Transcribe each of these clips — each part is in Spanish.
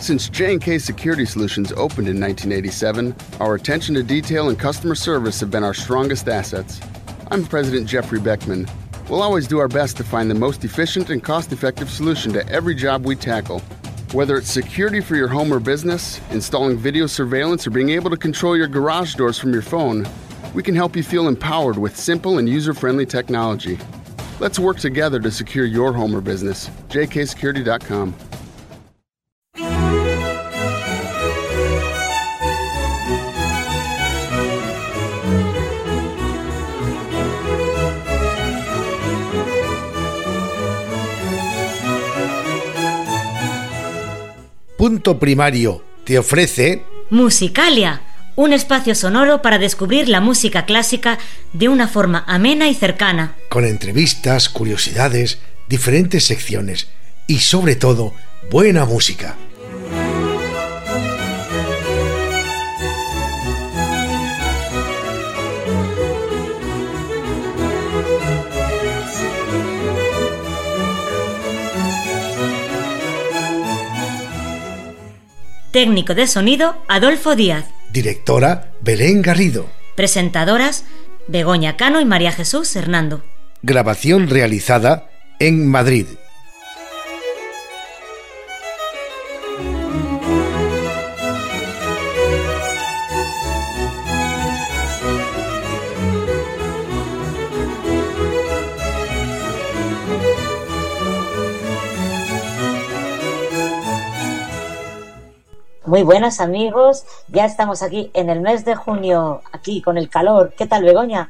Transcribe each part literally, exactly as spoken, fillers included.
Since J and K Security Solutions opened in nineteen eighty-seven, our attention to detail and customer service have been our strongest assets. I'm President Jeffrey Beckman. We'll always do our best to find the most efficient and cost-effective solution to every job we tackle. Whether it's security for your home or business, installing video surveillance, or being able to control your garage doors from your phone, we can help you feel empowered with simple and user-friendly technology. Let's work together to secure your home or business. j k security dot com. Punto Primario te ofrece Musicalia, un espacio sonoro para descubrir la música clásica de una forma amena y cercana. Con entrevistas, curiosidades, diferentes secciones y sobre todo, buena música. Técnico de sonido, Adolfo Díaz. Directora, Belén Garrido. Presentadoras, Begoña Cano y María Jesús Hernando. Grabación realizada en Madrid. Muy buenas amigos, ya estamos aquí en el mes de junio, aquí con el calor. ¿Qué tal, Begoña?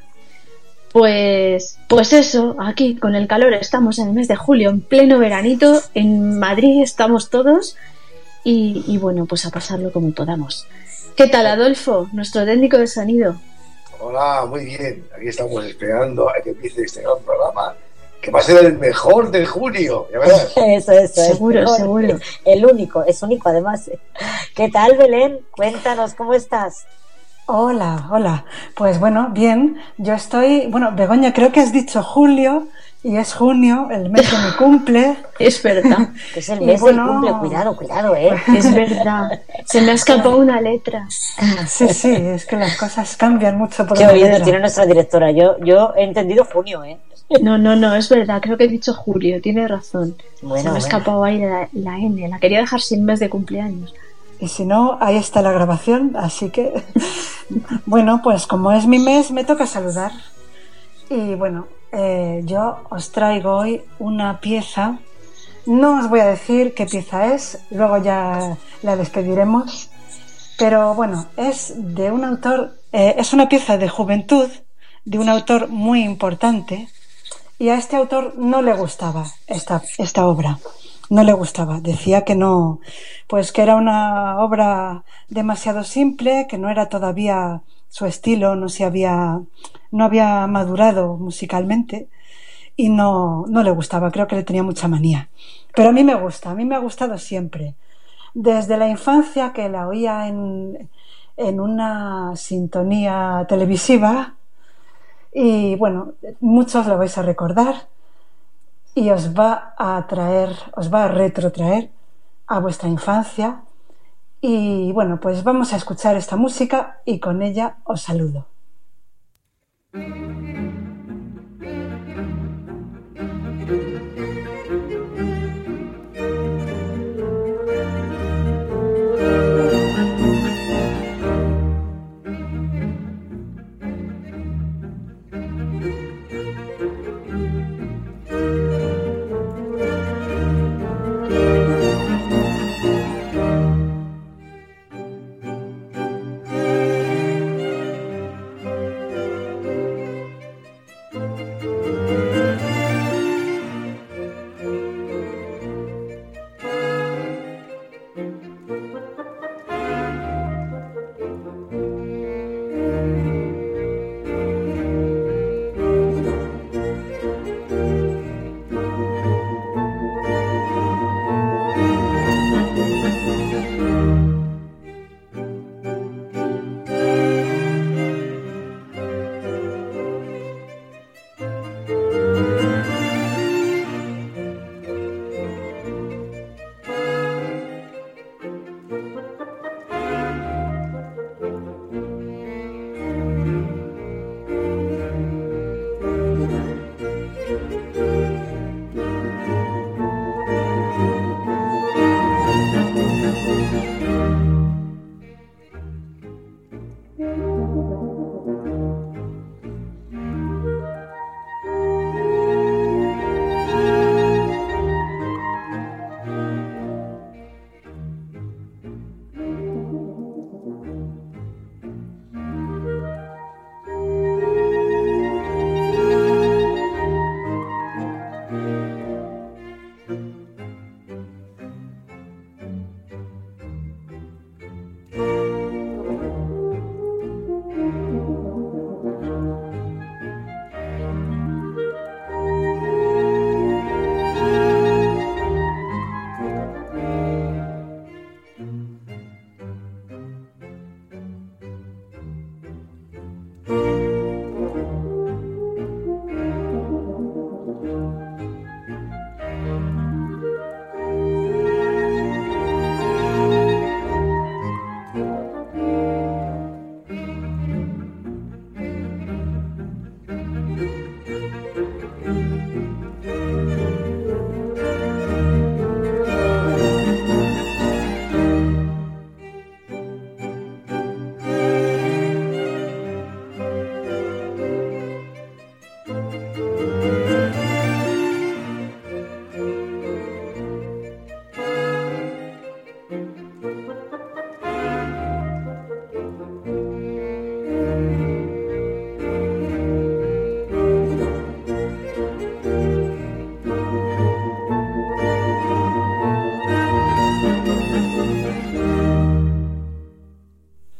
Pues, pues eso, aquí con el calor estamos en el mes de julio, en pleno veranito, en Madrid estamos todos y, y bueno, pues a pasarlo como podamos. ¿Qué tal, Adolfo, nuestro técnico de sonido? Hola, muy bien, aquí estamos esperando a que empiece este gran programa, que va a ser el mejor de junio, ya verás. Eso, eso, seguro, es seguro. El único, es único además. ¿Qué tal, Belén? Cuéntanos, ¿cómo estás? Hola, hola. Pues bueno, bien. Yo estoy... Bueno, Begoña, creo que has dicho julio y es junio, el mes de mi cumple. Es verdad. Que es el mes bueno, del cumple. Cuidado, cuidado, ¿eh? Es verdad. Se me ha escapado una letra. Sí, sí, es que las cosas cambian mucho por Qué una oído letra. Tiene nuestra directora. Yo, yo he entendido junio, ¿eh? No, no, no, es verdad, creo que he dicho julio, tiene razón. Bueno, Se me ha bueno. escapado ahí la, la N, la quería dejar sin mes de cumpleaños. Y si no, ahí está la grabación, así que... Bueno, pues como es mi mes, me toca saludar. Y bueno, eh, yo os traigo hoy una pieza. No os voy a decir qué pieza es, luego ya la despediremos. Pero bueno, es de un autor, eh, es una pieza de juventud, de un autor muy importante, y a este autor no le gustaba esta, esta obra, no le gustaba, decía que no, pues que era una obra demasiado simple, que no era todavía su estilo, no se había, no había madurado musicalmente y no, no le gustaba, creo que le tenía mucha manía. Pero a mí me gusta, a mí me ha gustado siempre, desde la infancia que la oía en, en una sintonía televisiva. Y bueno, muchos lo vais a recordar y os va a traer, os va a retrotraer a vuestra infancia. Y bueno, pues vamos a escuchar esta música y con ella os saludo.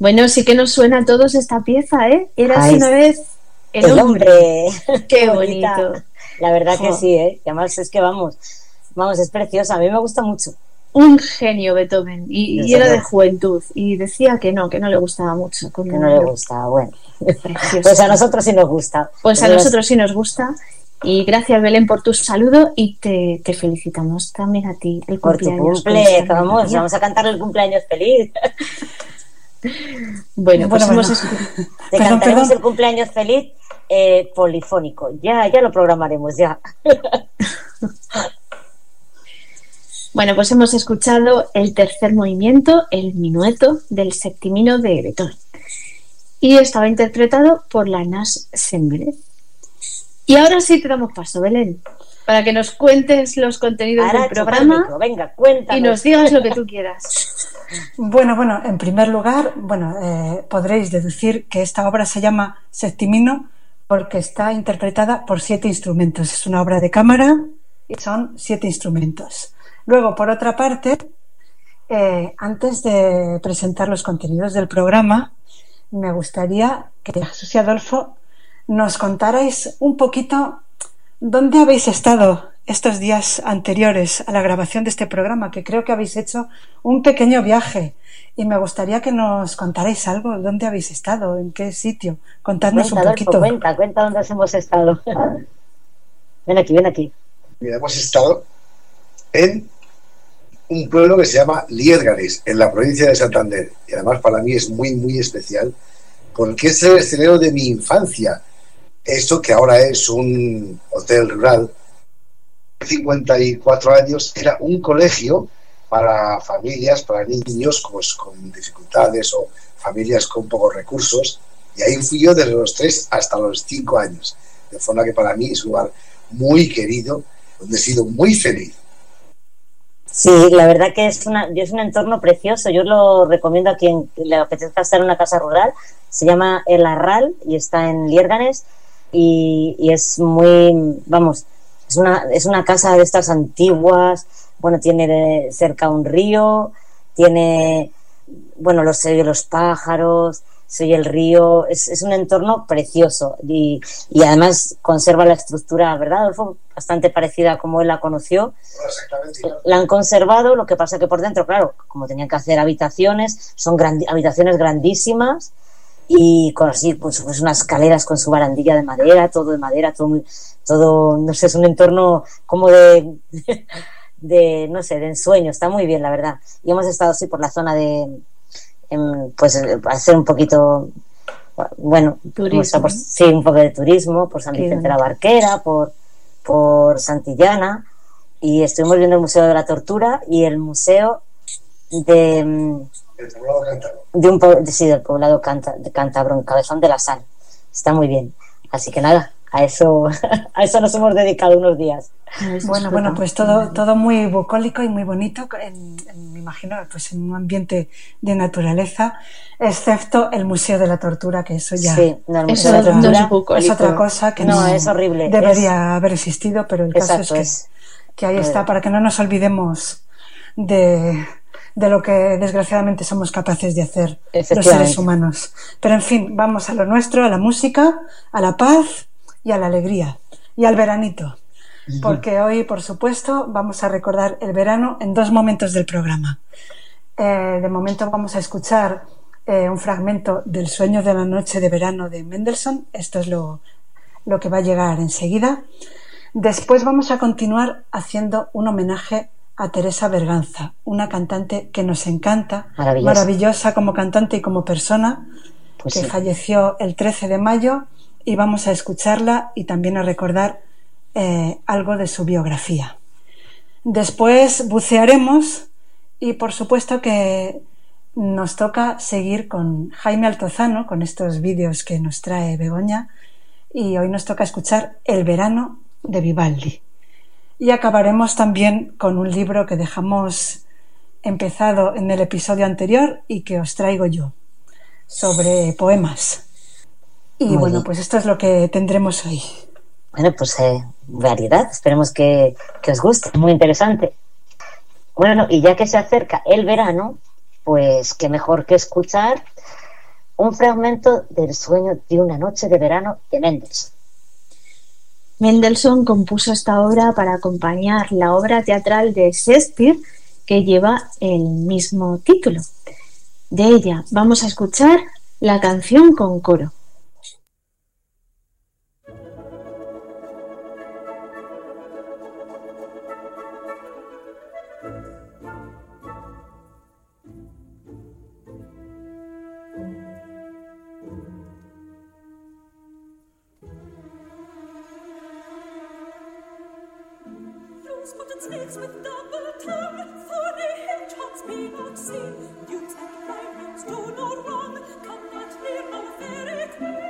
Bueno, sí que nos suena a todos esta pieza, ¿eh? Eras Ay, una vez el, el hombre. hombre. Qué bonita. bonito. La verdad Jo. que sí, ¿eh? Y además es que vamos, vamos, es preciosa. A mí me gusta mucho. Un genio Beethoven. Y, y Desde era de luego. juventud. Y decía que no, que no le gustaba mucho. Que no le gusta, bueno. Precioso. Pues a nosotros sí nos gusta. Pues a Pero nosotros sí nos gusta. Y gracias, Belén, por tu saludo. Y te, te felicitamos también a ti. El por tu cumpleaños. por cumple, esta que vamos, melodía. vamos a cantarle el cumpleaños feliz. Bueno, pues Bueno, hemos bueno. escuchado. Te Perdón, cantaremos perdón. el cumpleaños feliz eh, polifónico. Ya, ya lo programaremos, ya. Bueno, pues hemos escuchado el tercer movimiento, el minueto del septimino de Beethoven. Y estaba interpretado por la Nash Sembret. Y ahora sí te damos paso, Belén, para que nos cuentes los contenidos Ahora del chupa el programa micro, venga, cuéntanos. y nos digas lo que tú quieras. Bueno, bueno, en primer lugar, bueno, eh, podréis deducir que esta obra se llama Septimino porque está interpretada por siete instrumentos. Es una obra de cámara y son siete instrumentos. Luego, por otra parte, eh, antes de presentar los contenidos del programa, me gustaría que Jesús y Adolfo nos contarais un poquito dónde habéis estado estos días anteriores a la grabación de este programa, que creo que habéis hecho un pequeño viaje y me gustaría que nos contarais algo, dónde habéis estado, en qué sitio, contadnos Cuenta, un Adolfo, poquito. cuenta, cuenta dónde hemos estado. Ven aquí, ven aquí. Mira, hemos estado en un pueblo que se llama Liérganes, en la provincia de Santander. Y además para mí es muy, muy especial, porque es el escenario de mi infancia. Esto que ahora es un hotel rural, cincuenta y cuatro años, era un colegio para familias, para niños pues, con dificultades o familias con pocos recursos. Y ahí fui yo desde los tres hasta los cinco años. De forma que para mí es un lugar muy querido, donde he sido muy feliz. Sí, la verdad que es, una, es un entorno precioso. Yo lo recomiendo a quien le apetezca estar en una casa rural. Se llama El Arral y está en Liérganes y, y es muy, vamos, es una, es una casa de estas antiguas. Bueno, tiene de cerca un río, tiene, bueno, los, los pájaros, se oye el río. Es, es un entorno precioso y, y además conserva la estructura, ¿verdad, Adolfo? Bastante parecida a como él la conoció. Exactamente. La han conservado, lo que pasa que por dentro, claro, como tenían que hacer habitaciones, son grandi- habitaciones grandísimas y con así, pues, pues unas escaleras con su barandilla de madera, todo de madera, todo, muy, todo, no sé, es un entorno como de, de, no sé, de ensueño. Está muy bien, la verdad. Y hemos estado así por la zona de, en, pues, hacer un poquito, bueno, Turismo. por, sí, un poco de turismo, por San Qué Vicente de la bonito. Barquera, por, por Santillana. Y estuvimos viendo el Museo de la Tortura y el Museo de, El poblado cántabro. de un po- de, sí, del poblado canta, de Cántabro, en Cabezón de la Sal. Está muy bien. Así que nada, a eso, a eso nos hemos dedicado unos días. Bueno, bueno, pues todo, todo muy bucólico y muy bonito, en, en, me imagino, pues en un ambiente de naturaleza, excepto el Museo de la Tortura, que eso ya Sí, no, el Eso Museo de la no Tortura. es bucólico. es otra cosa que No, no, es horrible. debería Es- haber existido, pero el caso Exacto, es que, es- que ahí eh, está, para que no nos olvidemos de, de lo que desgraciadamente somos capaces de hacer los Efectivamente. seres humanos. Pero en fin, vamos a lo nuestro, a la música, a la paz y a la alegría y al veranito. Porque hoy, por supuesto, vamos a recordar el verano en dos momentos del programa. Eh, de momento vamos a escuchar eh, un fragmento del Sueño de la Noche de Verano de Mendelssohn. Esto es lo, lo que va a llegar enseguida. Después vamos a continuar haciendo un homenaje a Teresa Berganza, una cantante que nos encanta, Maravillosa. maravillosa como cantante y como persona, Pues que sí. falleció el trece de mayo, y vamos a escucharla y también a recordar eh, algo de su biografía. Después bucearemos y por supuesto que nos toca seguir con Jaime Altozano, con estos vídeos que nos trae Begoña, y hoy nos toca escuchar El verano de Vivaldi. Y acabaremos también con un libro que dejamos empezado en el episodio anterior y que os traigo yo, sobre poemas. Y Muy bueno, bien. pues esto es lo que tendremos hoy. Bueno, pues eh, variedad. Esperemos que, que os guste. Muy interesante. Bueno, y ya que se acerca el verano, pues qué mejor que escuchar un fragmento del sueño de una noche de verano de Mendelssohn. Mendelssohn compuso esta obra para acompañar la obra teatral de Shakespeare que lleva el mismo título. De ella vamos a escuchar la canción con coro. Spotted snakes with double tongue, thorny hedgehogs may not sing. Youths and lions do no wrong, come not near our fairy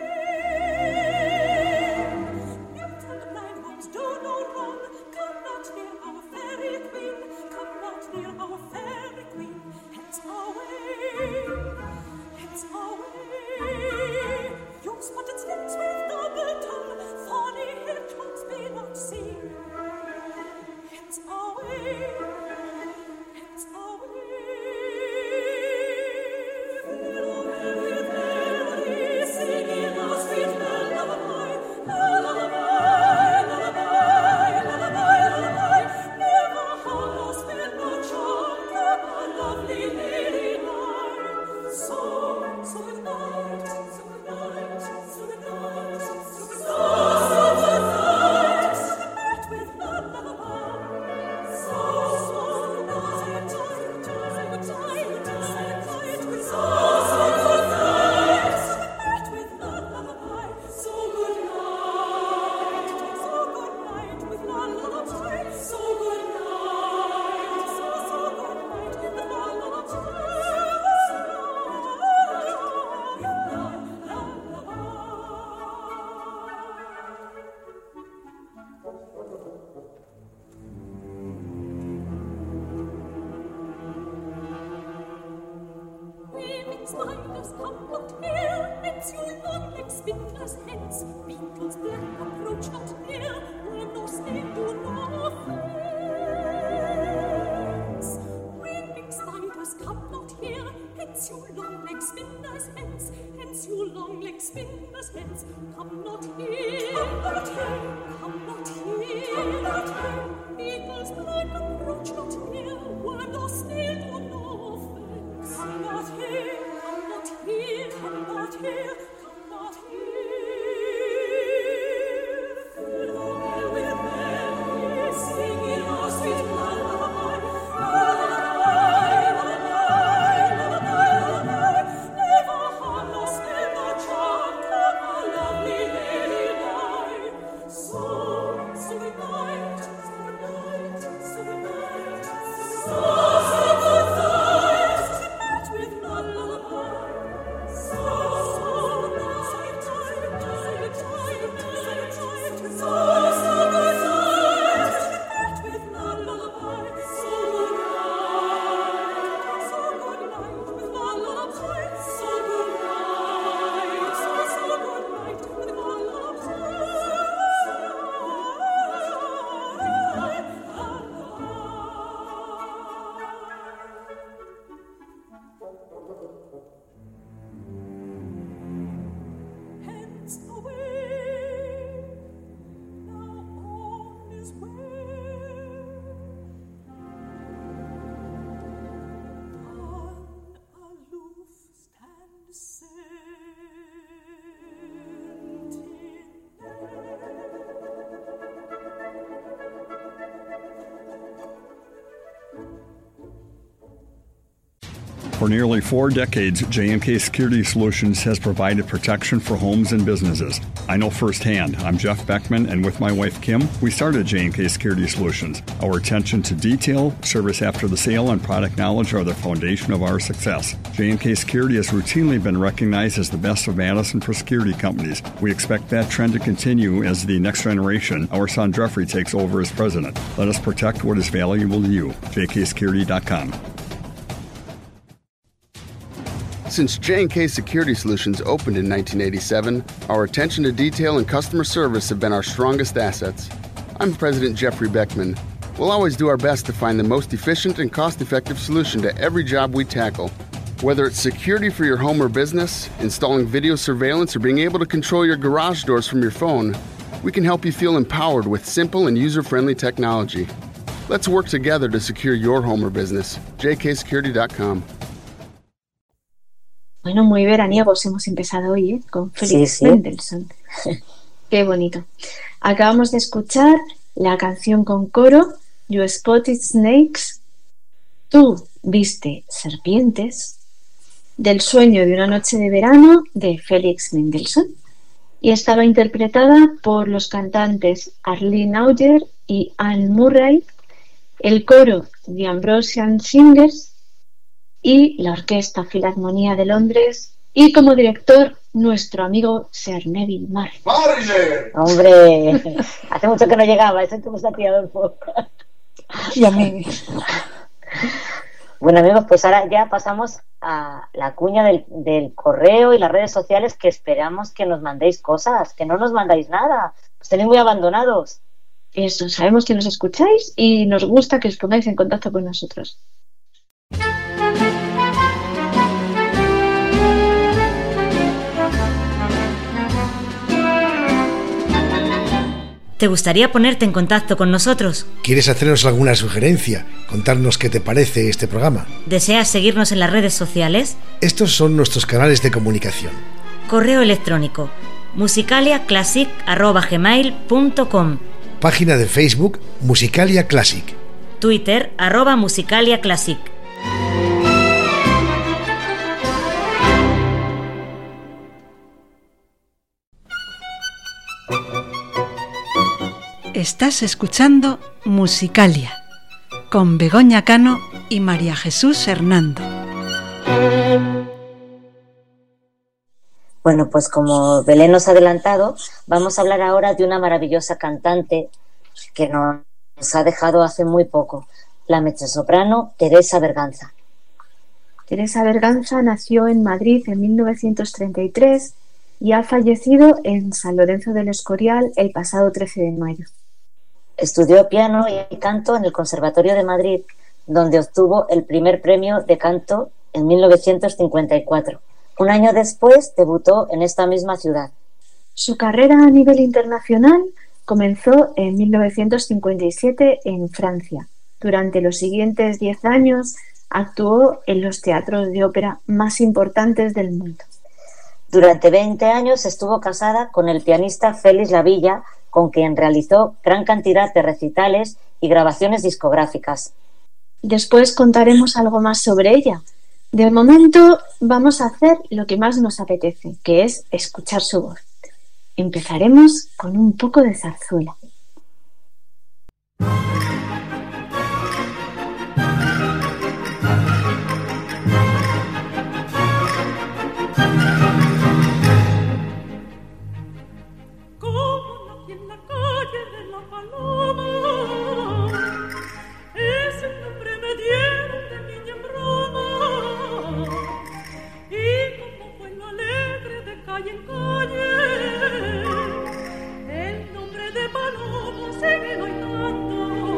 queen. Youths and lions do no wrong, come not near our fairy queen. Come not near our fairy queen. Hence away, hence away. You spotted snakes with double tongue, thorny hedgehogs may not sing. It's away, it's away. With melody, singing a sweet lullaby, lullaby, lullaby, lullaby, lullaby. Never hollow spin nor charm, come a lovely lady night. So, so good night, so good night, so good night, so good night, so good night. With lullaby. Spiders come not near, nets you long like spindlers hence. Beetles black approach not near, worm nor snail do no offense. Weeping spiders come not here, hence you long like spindlers hence. Hence you long like spindlers hence. Come not here, come not here, come not here, come not here. Beetles black approach not near, worm nor snail do no offense. Come not here. Come not here, come not here, come not here. Fill with melody, singing a sweet lullaby, lullaby, lullaby, lullaby, lullaby. Never harm nor spell nor charm, come a lovely lady night. So, so good night, so good night, so good night, so, so good night. With lullaby. So, so nice, so tired, tired, tired, tired, tired. So, so good night. With lullaby. So good night. So good night. With lullaby. So good night. So, so good night. With lullaby. Hence away, now on his way. Unaloof stand For nearly four decades, J and K Security Solutions has provided protection for homes and businesses. I know firsthand. I'm Jeff Beckman, and with my wife Kim, we started J and K Security Solutions. Our attention to detail, service after the sale, and product knowledge are the foundation of our success. J and K Security has routinely been recognized as the best of Madison for security companies. We expect that trend to continue as the next generation, our son Jeffrey, takes over as president. Let us protect what is valuable to you. J K security dot com. Since J and K Security Solutions opened in nineteen eighty-seven, our attention to detail and customer service have been our strongest assets. I'm President Jeffrey Beckman. We'll always do our best to find the most efficient and cost-effective solution to every job we tackle. Whether it's security for your home or business, installing video surveillance, or being able to control your garage doors from your phone, we can help you feel empowered with simple and user-friendly technology. Let's work together to secure your home or business. j k security dot com. Bueno, muy veraniegos hemos empezado hoy, ¿eh? Con Felix Sí, sí. Mendelssohn. Qué bonito. Acabamos de escuchar la canción con coro You Spotted Snakes, Tú viste serpientes, del sueño de una noche de verano de Felix Mendelssohn, y estaba interpretada por los cantantes Arlene Auger y Anne Murray, el coro The Ambrosian Singers y la Orquesta Filarmonía de Londres, y como director nuestro amigo Sir Neville Marr. Hombre, hace mucho que no llegaba, eso que me está tirando el foco. Y a mí. Bueno, amigos, pues ahora ya pasamos a la cuña del, del correo y las redes sociales, que esperamos que nos mandéis cosas, que no nos mandáis nada, os tenéis muy abandonados. Eso, sabemos que nos escucháis y nos gusta que os pongáis en contacto con nosotros. ¿Te gustaría ponerte en contacto con nosotros? ¿Quieres hacernos alguna sugerencia? ¿Contarnos qué te parece este programa? ¿Deseas seguirnos en las redes sociales? Estos son nuestros canales de comunicación. Correo electrónico musicaliaclassic arroba gmail punto com, Página de Facebook Musicalia Classic. Twitter arroba musicaliaclassic. Estás escuchando Musicalia con Begoña Cano y María Jesús Hernando. Bueno, pues como Belén nos ha adelantado, vamos a hablar ahora de una maravillosa cantante que nos ha dejado hace muy poco, la mezzosoprano Teresa Berganza. Teresa Berganza nació en Madrid en mil novecientos treinta y tres y ha fallecido en San Lorenzo del Escorial el pasado trece de mayo. Estudió piano y canto en el Conservatorio de Madrid, donde obtuvo el primer premio de canto en mil novecientos cincuenta y cuatro. Un año después debutó en esta misma ciudad. Su carrera a nivel internacional comenzó en mil novecientos cincuenta y siete en Francia. Durante los siguientes diez años actuó en los teatros de ópera más importantes del mundo. Durante veinte años estuvo casada con el pianista Félix Lavilla, con quien realizó gran cantidad de recitales y grabaciones discográficas. Después contaremos algo más sobre ella. De momento vamos a hacer lo que más nos apetece, que es escuchar su voz. Empezaremos con un poco de zarzuela. El nombre de Paloma se me va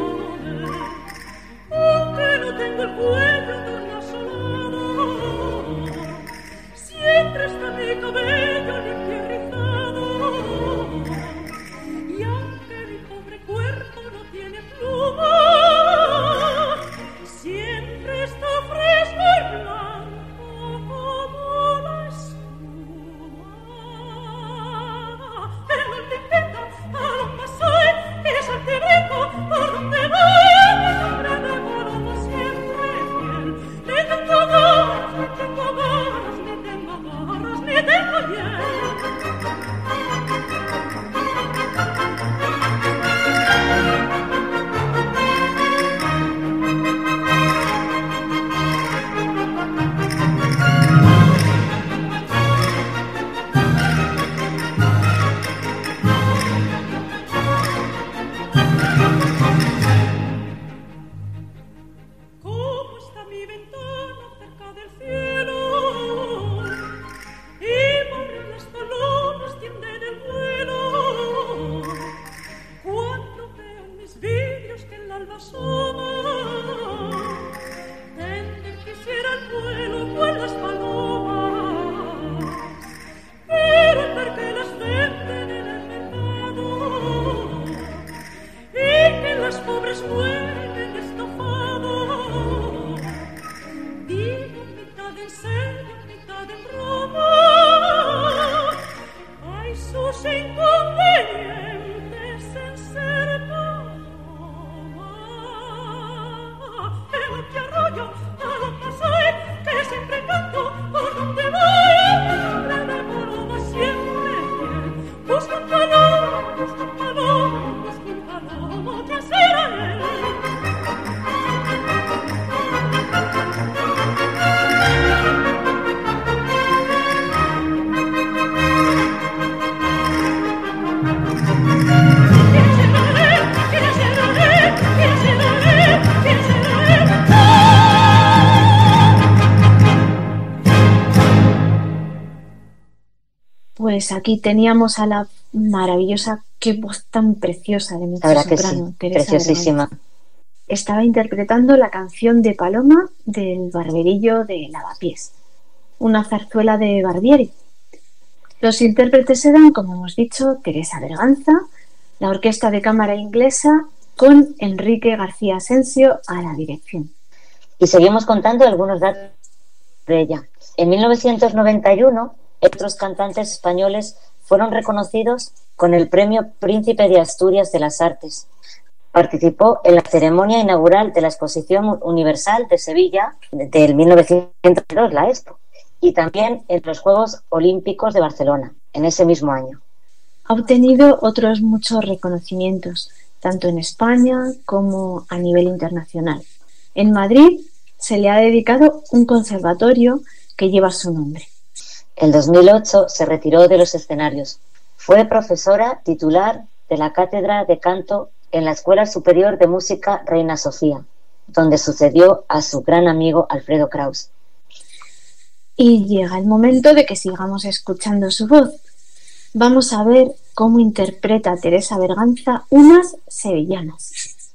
Pues aquí teníamos a la maravillosa, qué voz tan preciosa de La verdad que mezzosoprano, sí, Teresa preciosísima. Berganza. Estaba interpretando la canción de Paloma del Barberillo de Lavapiés, una zarzuela de Barbieri. Los intérpretes eran, como hemos dicho, Teresa Berganza, la Orquesta de Cámara Inglesa, con Enrique García Asensio a la dirección. Y seguimos contando algunos datos de ella. En mil novecientos noventa y uno, otros cantantes españoles fueron reconocidos con el Premio Príncipe de Asturias de las Artes. Participó en la ceremonia inaugural de la Exposición Universal de Sevilla del mil novecientos dos, la Expo, y también en los Juegos Olímpicos de Barcelona, en ese mismo año. Ha obtenido otros muchos reconocimientos, tanto en España como a nivel internacional. En Madrid se le ha dedicado un conservatorio que lleva su nombre. En dos mil ocho se retiró de los escenarios. Fue profesora titular de la Cátedra de Canto en la Escuela Superior de Música Reina Sofía, donde sucedió a su gran amigo Alfredo Kraus. Y llega el momento de que sigamos escuchando su voz. Vamos a ver cómo interpreta Teresa Berganza unas sevillanas.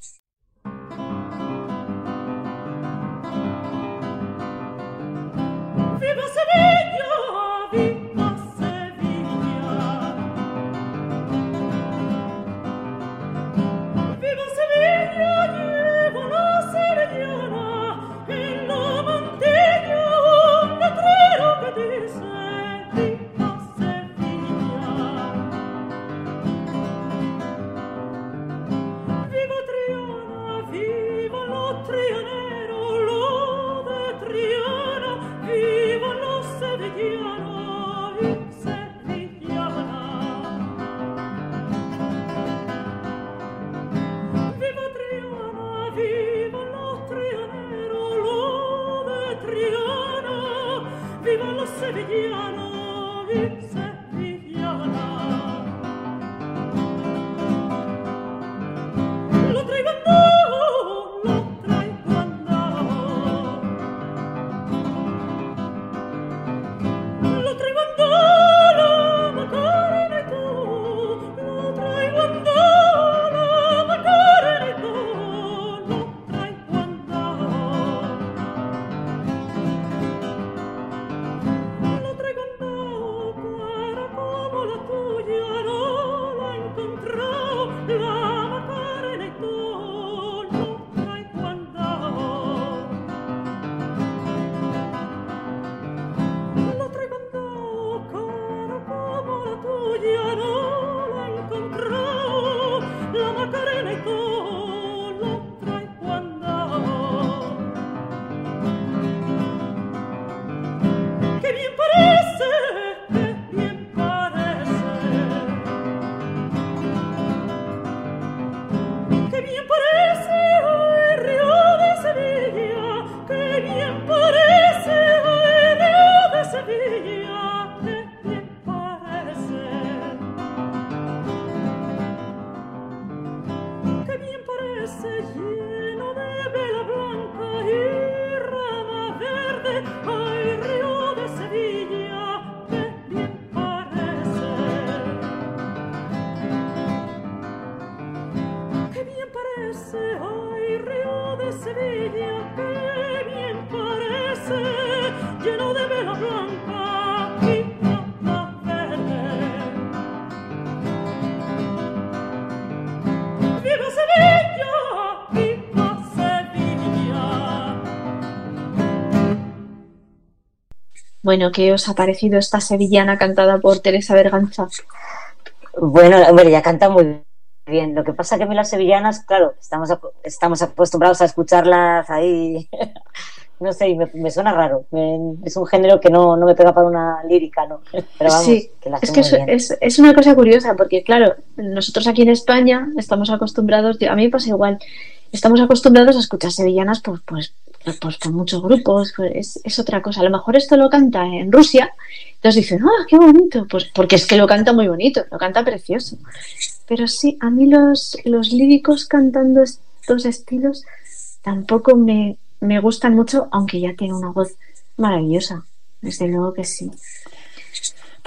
¡Viva Sevilla! ¡Viva Sevilla! ¡Viva Sevilla! Lleva la sevillana en la mantilla un letrero que dice ¡Viva Sevilla! ¡Viva Triana! ¡Viva los trianeros! ¡Lo de Triana! ¡Viva los sevillanos y sevillanas! ¡Viva Triana! ¡Viva los trianeros! ¡Lo de Triana! ¡Viva los sevillanos y sevillanas! ¡Lo traigo andado! ¡Lo traigo andado! Lo traigo andado, Macarena y tú, lo traigo andado, Macarena y tú, lo traigo andado. Lo traigo andado, cara como la tuya, no la he encontrado, la Macarena y tú, lo traigo andado. Lo traigo andado, cara como la tuya, no la he encontrado, la Macarena y tú, lo traigo andado. ¡Qué bien parece! ¡Qué bien parece! ¡Qué bien parece hoy Río de Sevilla! ¡Qué bien parece hoy Río de Sevilla! ¡Qué bien parece! ¡Qué bien parece lleno de vela blanca y rama verde! ¡Ay, Río de Sevilla! ¡Qué bien parece! ¡Qué bien parece! ¡Ay, Río de Sevilla! ¡Qué bien parece! Lleno de vela blanca y rama verde. ¡Viva Sevilla! ¡Viva Sevilla! Bueno, ¿qué os ha parecido esta sevillana cantada por Teresa Berganza? Bueno, hombre, ya canta muy bien. Lo que pasa que a mí las sevillanas, claro, estamos, ac- estamos acostumbrados a escucharlas ahí, no sé, y me, me suena raro. Me- es un género que no, no me pega para una lírica, ¿no? Pero vamos, Sí, que la es hace que muy es, bien. es, es una cosa curiosa porque, claro, nosotros aquí en España estamos acostumbrados, yo- a mí me pasa igual, estamos acostumbrados a escuchar sevillanas pues, pues, pues por muchos grupos, pues es, es otra cosa. A lo mejor esto lo canta en Rusia, entonces dicen, ¡ah, qué bonito! Pues porque es que lo canta muy bonito, lo canta precioso. Pero sí, a mí los, los líricos cantando estos estilos tampoco me, me gustan mucho, aunque ya tiene una voz maravillosa, desde luego que sí. Pues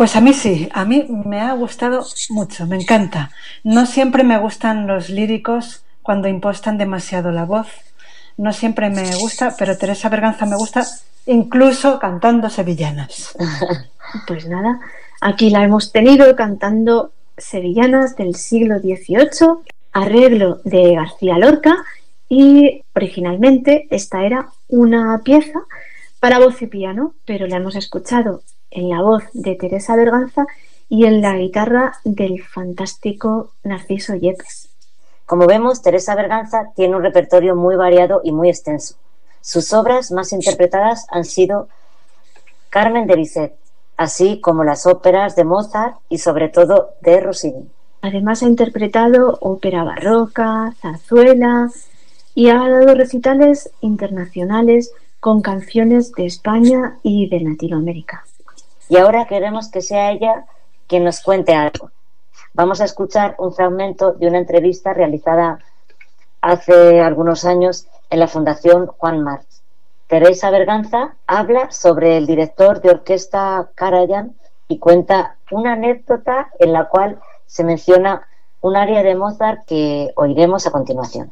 Pues a mí sí, a mí me ha gustado mucho, me encanta. No siempre me gustan los líricos cuando impostan demasiado la voz, no siempre me gusta, pero Teresa Berganza me gusta incluso cantando sevillanas. Pues nada, aquí la hemos tenido cantando sevillanas del siglo dieciocho, arreglo de García Lorca, y originalmente esta era una pieza para voz y piano, pero la hemos escuchado en la voz de Teresa Berganza y en la guitarra del fantástico Narciso Yepes. Como vemos, Teresa Berganza tiene un repertorio muy variado y muy extenso. Sus obras más interpretadas han sido Carmen de Bizet, así como las óperas de Mozart y sobre todo de Rossini. Además ha interpretado ópera barroca, zarzuela y ha dado recitales internacionales con canciones de España y de Latinoamérica. Y ahora queremos que sea ella quien nos cuente algo. Vamos a escuchar un fragmento de una entrevista realizada hace algunos años en la Fundación Juan March. Teresa Berganza habla sobre el director de orquesta Karajan y cuenta una anécdota en la cual se menciona un aria de Mozart que oiremos a continuación.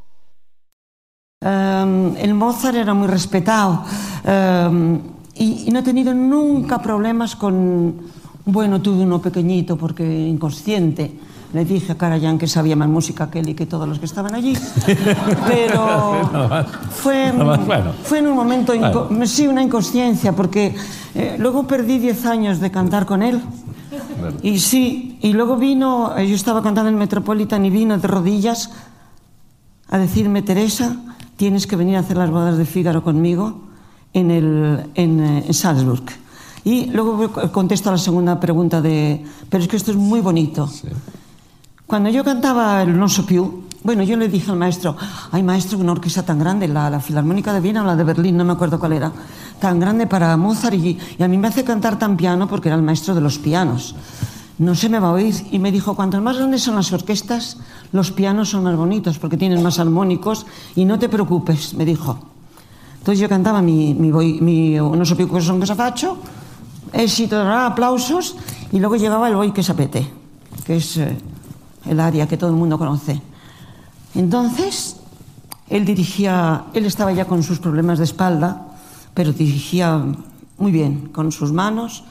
Um, el Mozart era muy respetado um, y, y no he tenido nunca problemas con... Bueno, tuve uno pequeñito porque inconsciente. Le dije a Karajan que sabía más música que él y que todos los que estaban allí. Pero fue, fue en un momento, inco- sí, una inconsciencia, porque eh, luego perdí diez años de cantar con él. Y sí, y luego vino, yo estaba cantando en Metropolitan y vino de rodillas a decirme: Teresa, tienes que venir a hacer las bodas de Fígaro conmigo en, el, en, en Salzburg. Y luego contesto a la segunda pregunta de... Pero es que esto es muy bonito. Sí. Cuando yo cantaba el Non so più, bueno, yo le dije al maestro: ay, maestro, una orquesta tan grande, la, la Filarmónica de Viena o la de Berlín, no me acuerdo cuál era, tan grande para Mozart, y, y a mí me hace cantar tan piano porque era el maestro de los pianos. No se me va a oír. Y me dijo: cuanto más grandes son las orquestas, los pianos son más bonitos porque tienen más armónicos, y no te preocupes, me dijo. Entonces yo cantaba mi, mi, mi Non so più cosa son cosa faccio, éxito, aplausos, y luego llegaba el Voi che sapete, que es eh, el aria que todo el mundo conoce. Entonces él dirigía, él estaba ya con sus problemas de espalda, pero dirigía muy bien con sus manos,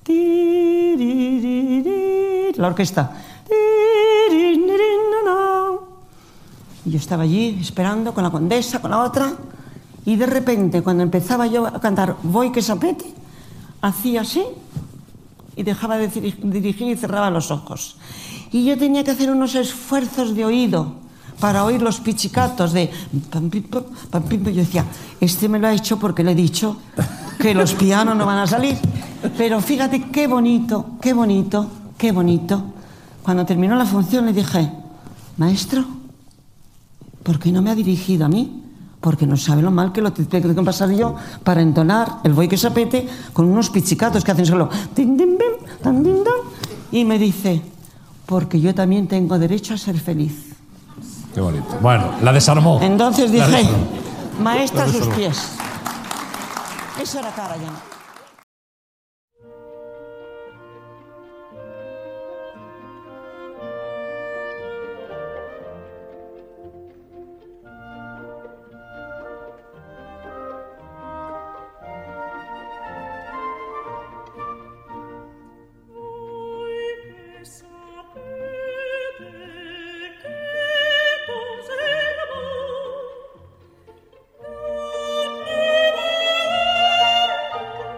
la orquesta, y yo estaba allí esperando con la condesa, con la otra, y de repente cuando empezaba yo a cantar Voi che sapete, hacía así y dejaba de dirigir y cerraba los ojos. Y yo tenía que hacer unos esfuerzos de oído para oír los pichicatos de pam, pim, pam, pam, pim. Yo decía: este me lo ha hecho porque le he dicho que los pianos no van a salir. Pero fíjate qué bonito, qué bonito, qué bonito. Cuando terminó la función le dije: maestro, ¿por qué no me ha dirigido a mí? Porque no sabe lo mal que lo tengo que pasar yo para entonar el Voi che sapete con unos pichicatos que hacen solo tin, tin, bim, tan, tin, tan. Y me dice: porque yo también tengo derecho a ser feliz. Qué bonito. Bueno, la desarmó. Entonces dije: desarmó. maestra a sus desarmó. pies. Eso era Karajan. Sapete che cos'è l'amor?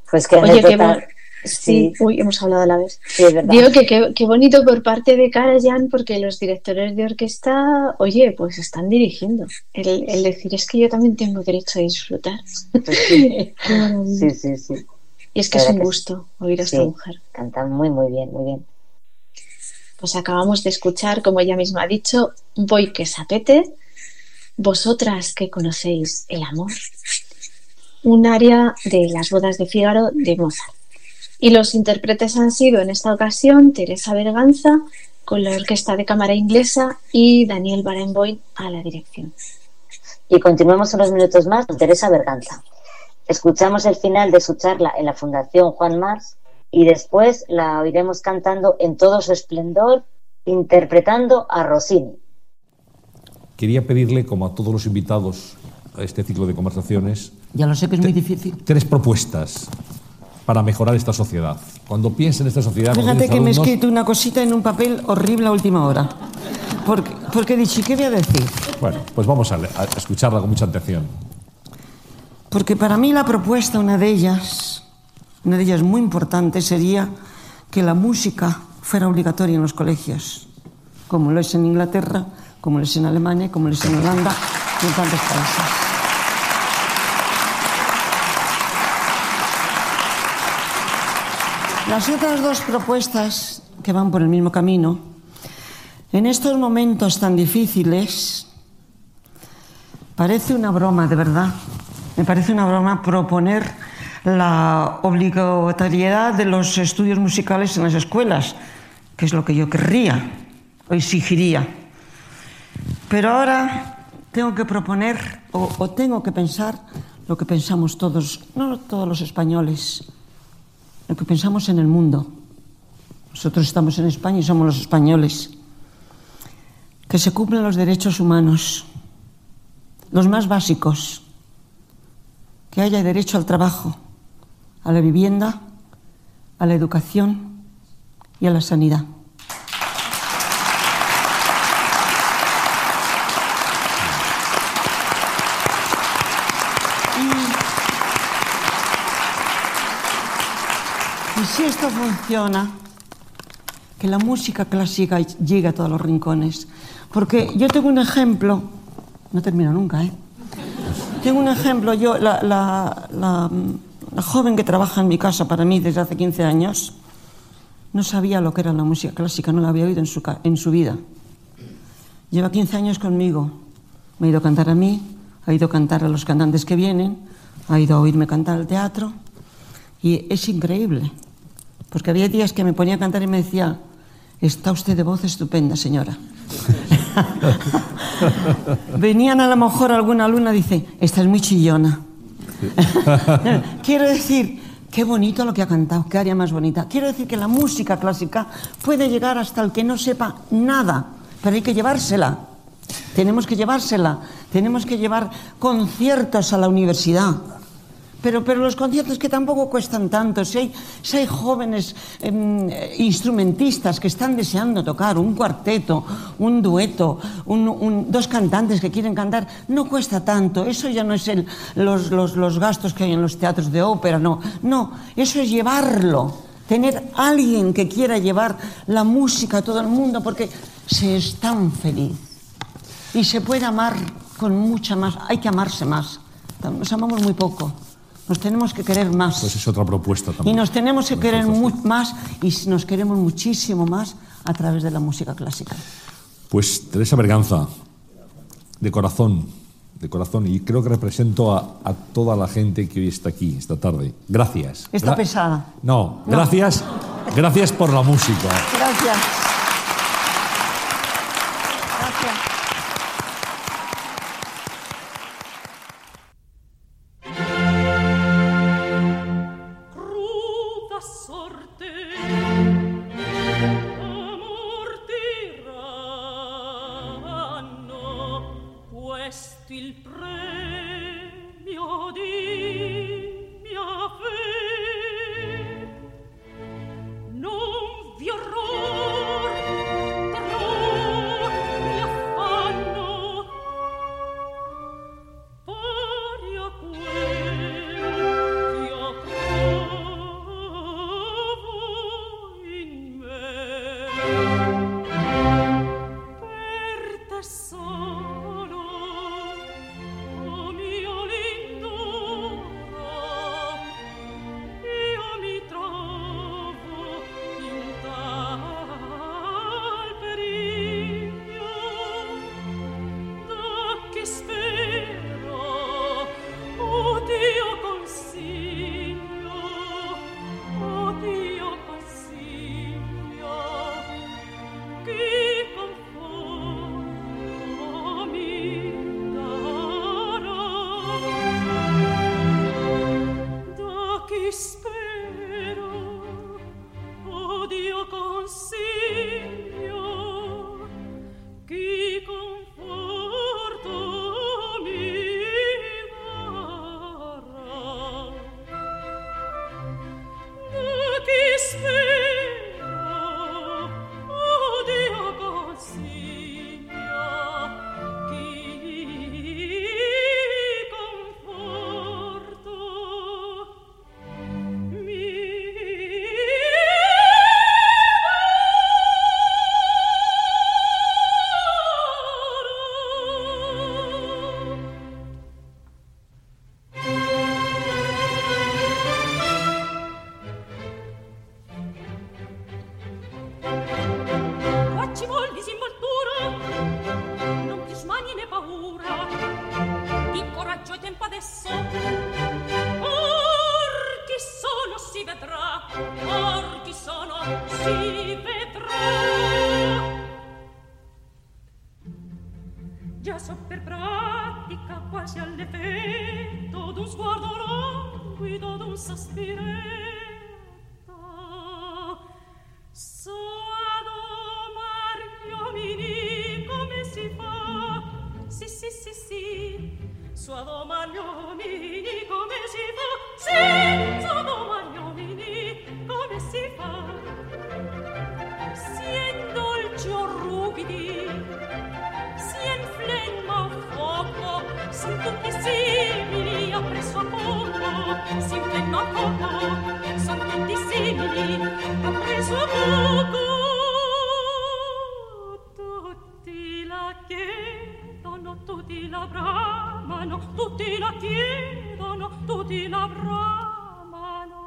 Pues que Oye, qué anécdota. bo- sí, uy, hemos hablado a la vez. Sí, es verdad. Digo que qué qué bonito por parte de Karajan, porque los directores de orquesta, oye, pues están dirigiendo. El, el decir es que yo también tengo derecho a disfrutar. Pues sí. Qué maravilla. Sí, sí, sí. Y es que La es un verdad que gusto oír a esta sí, mujer. canta muy, muy bien, muy bien. Pues acabamos de escuchar, como ella misma ha dicho, Voi que sapete, vosotras que conocéis el amor, un área de Las bodas de Fígaro de Mozart. Y los intérpretes han sido en esta ocasión Teresa Berganza con la Orquesta de Cámara Inglesa y Daniel Barenboim a la dirección. Y continuamos unos minutos más con Teresa Berganza. Escuchamos el final de su charla en la Fundación Juan March y después la oiremos cantando en todo su esplendor, interpretando a Rossini. Quería pedirle, como a todos los invitados a este ciclo de conversaciones, Ya lo sé que es muy difícil. tres propuestas para mejorar esta sociedad. Cuando piensen en esta sociedad... cuando Fíjate piensen que me he alumnos, escrito una cosita en un papel horrible a última hora. Porque, porque he dicho, ¿y qué voy a decir? Bueno, pues vamos a, le- a escucharla con mucha atención. Porque para mí la propuesta, una de ellas, una de ellas muy importante, sería que la música fuera obligatoria en los colegios, como lo es en Inglaterra, como lo es en Alemania, como lo es en Holanda y en tantos países. Las otras dos propuestas que van por el mismo camino, en estos momentos tan difíciles, parece una broma, de verdad. Me parece una broma proponer la obligatoriedad de los estudios musicales en las escuelas, que es lo que yo querría o exigiría. Pero ahora tengo que proponer o, o tengo que pensar lo que pensamos todos, no todos los españoles, lo que pensamos en el mundo. Nosotros estamos en España y somos los españoles. Que se cumplan los derechos humanos, los más básicos. Que haya derecho al trabajo, a la vivienda, a la educación y a la sanidad. Y, y si esto funciona, que la música clásica llegue a todos los rincones. Porque yo tengo un ejemplo, no termino nunca, ¿eh? Tengo un ejemplo, yo, la, la, la, la joven que trabaja en mi casa para mí desde hace quince años, no sabía lo que era la música clásica, no la había oído en su, en su vida. Lleva quince años conmigo, me ha ido a cantar a mí, ha ido a cantar a los cantantes que vienen, ha ido a oírme cantar al teatro, y es increíble, porque había días que me ponía a cantar y me decía, está usted de voz estupenda, señora. Venían a lo mejor alguna alumna y dice, esta es muy chillona. Quiero decir, qué bonito lo que ha cantado, qué área más bonita. Quiero decir que la música clásica puede llegar hasta el que no sepa nada, pero hay que llevársela. Tenemos que llevársela. Tenemos que llevar conciertos a la universidad. Pero, pero los conciertos que tampoco cuestan tanto, si hay, si hay jóvenes eh, instrumentistas que están deseando tocar un cuarteto, un dueto, un, un, dos cantantes que quieren cantar, no cuesta tanto. Eso ya no es el, los, los, los gastos que hay en los teatros de ópera, no. No, eso es llevarlo. Tener alguien que quiera llevar la música a todo el mundo, porque se es tan feliz. Y se puede amar con mucha más, hay que amarse más. Nos amamos muy poco. Nos tenemos que querer más. Pues es otra propuesta también. Y nos tenemos que querer muy más y nos queremos muchísimo más a través de la música clásica. Pues Teresa Berganza, de corazón, de corazón, y creo que represento a, a toda la gente que hoy está aquí, esta tarde. Gracias. Está Gra- pesada. No, No. gracias, gracias por la música. Gracias. Gracias. Cruda sorte, amor tiranno, questo il premio di mia fe. Non vi orror, terror, mi affanno, pari a quel che ho adesso. Or chi sono si vedrà, or chi sono si vedrà. Già so per pratica quasi all'effetto d'un sguardo languido, d'un sospiretto. So ad Omagliomini come si fa? Sì, sì, sì, sì. So ad Omagliomini come si fa? Sì, so ad Omagliomini come si fa? Sien dolci o ruvidi, sien flemma o fuoco, son tutti simili appresso a poco, si flemma o fuoco, son tutti simili appresso a poco. Tutti la chiedono, tutti la bramano, tutti la chiedono, tutti la bramano.